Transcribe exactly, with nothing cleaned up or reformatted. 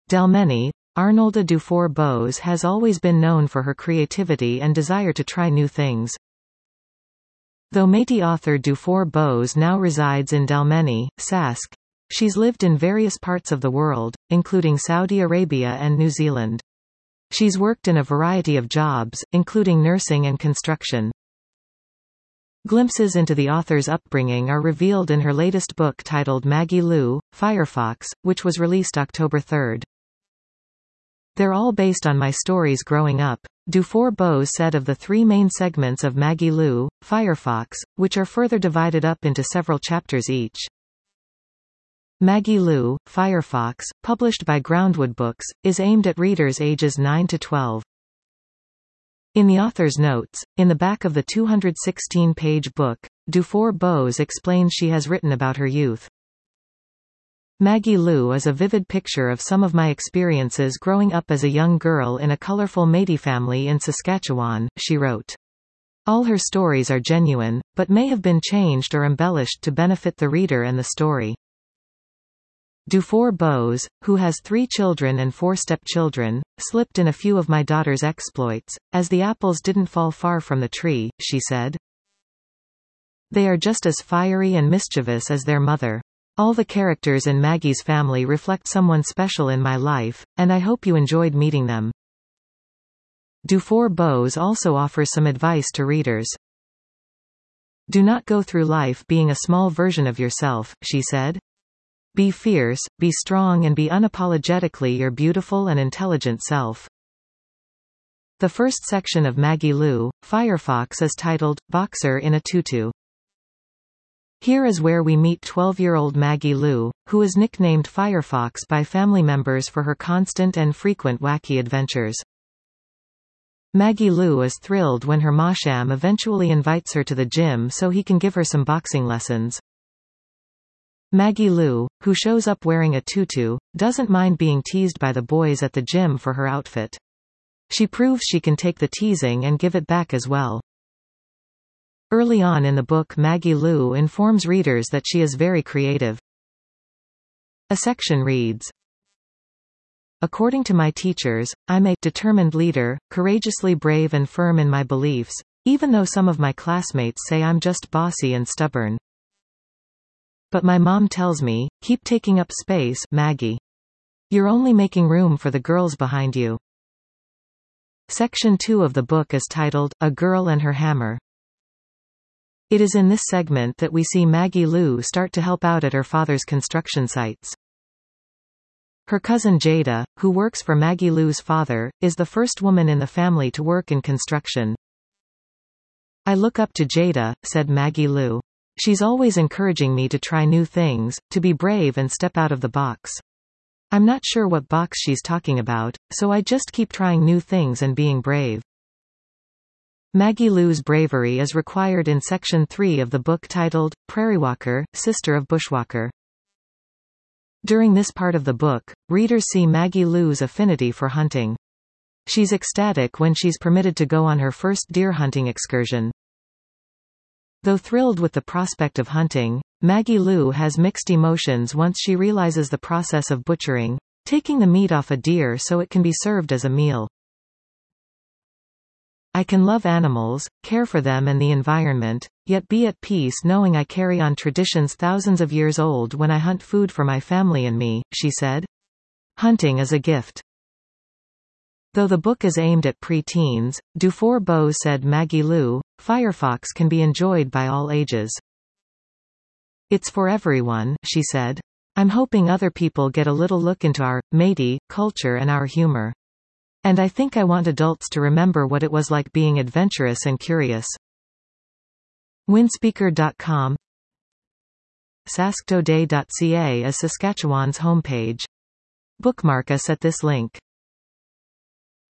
Dalmeny. Arnolda Dufour-Bose has always been known for her creativity and desire to try new things. Though Métis author Dufour-Bose now resides in Dalmeny, Sask, she's lived in various parts of the world, including Saudi Arabia and New Zealand. She's worked in a variety of jobs, including nursing and construction. Glimpses into the author's upbringing are revealed in her latest book titled Maggie Lou, Firefox, which was released October third. They're all based on my stories growing up, Dufour-Bose said of the three main segments of Maggie Lou, Firefox, which are further divided up into several chapters each. Maggie Lou, Firefox, published by Groundwood Books, is aimed at readers ages nine to twelve. In the author's notes, in the back of the two hundred sixteen page book, Dufour-Bose explains she has written about her youth. Maggie Lou is a vivid picture of some of my experiences growing up as a young girl in a colorful Métis family in Saskatchewan, she wrote. All her stories are genuine, but may have been changed or embellished to benefit the reader and the story. Dufour-Bose, who has three children and four stepchildren, slipped in a few of my daughter's exploits, as the apples didn't fall far from the tree, she said. They are just as fiery and mischievous as their mother. All the characters in Maggie's family reflect someone special in my life, and I hope you enjoyed meeting them. Dufour-Bose also offers some advice to readers. Do not go through life being a small version of yourself, she said. Be fierce, be strong and be unapologetically your beautiful and intelligent self. The first section of Maggie Lou, Firefox is titled, Boxer in a Tutu. Here is where we meet twelve-year-old Maggie Lou, who is nicknamed Firefox by family members for her constant and frequent wacky adventures. Maggie Lou is thrilled when her Masham eventually invites her to the gym so he can give her some boxing lessons. Maggie Lou, who shows up wearing a tutu, doesn't mind being teased by the boys at the gym for her outfit. She proves she can take the teasing and give it back as well. Early on in the book, Maggie Lou informs readers that she is very creative. A section reads, According to my teachers, I'm a determined leader, courageously brave and firm in my beliefs, even though some of my classmates say I'm just bossy and stubborn. But my mom tells me, keep taking up space, Maggie. You're only making room for the girls behind you. Section two of the book is titled, A Girl and Her Hammer. It is in this segment that we see Maggie Lou start to help out at her father's construction sites. Her cousin Jada, who works for Maggie Lou's father, is the first woman in the family to work in construction. I look up to Jada, said Maggie Lou. She's always encouraging me to try new things, to be brave and step out of the box. I'm not sure what box she's talking about, so I just keep trying new things and being brave. Maggie Lou's bravery is required in section three of the book titled, Prairiewalker, Sister of Bushwalker. During this part of the book, readers see Maggie Lou's affinity for hunting. She's ecstatic when she's permitted to go on her first deer hunting excursion. Though thrilled with the prospect of hunting, Maggie Lou has mixed emotions once she realizes the process of butchering, taking the meat off a deer so it can be served as a meal. I can love animals, care for them and the environment, yet be at peace knowing I carry on traditions thousands of years old when I hunt food for my family and me, she said. Hunting is a gift. Though the book is aimed at pre-teens, Dufour-Bose said Maggie Lou, Firefox can be enjoyed by all ages. It's for everyone, she said. I'm hoping other people get a little look into our Métis culture and our humor. And I think I want adults to remember what it was like being adventurous and curious. Winspeaker dot com Sasktoday dot c a is Saskatchewan's homepage. Bookmark us at this link.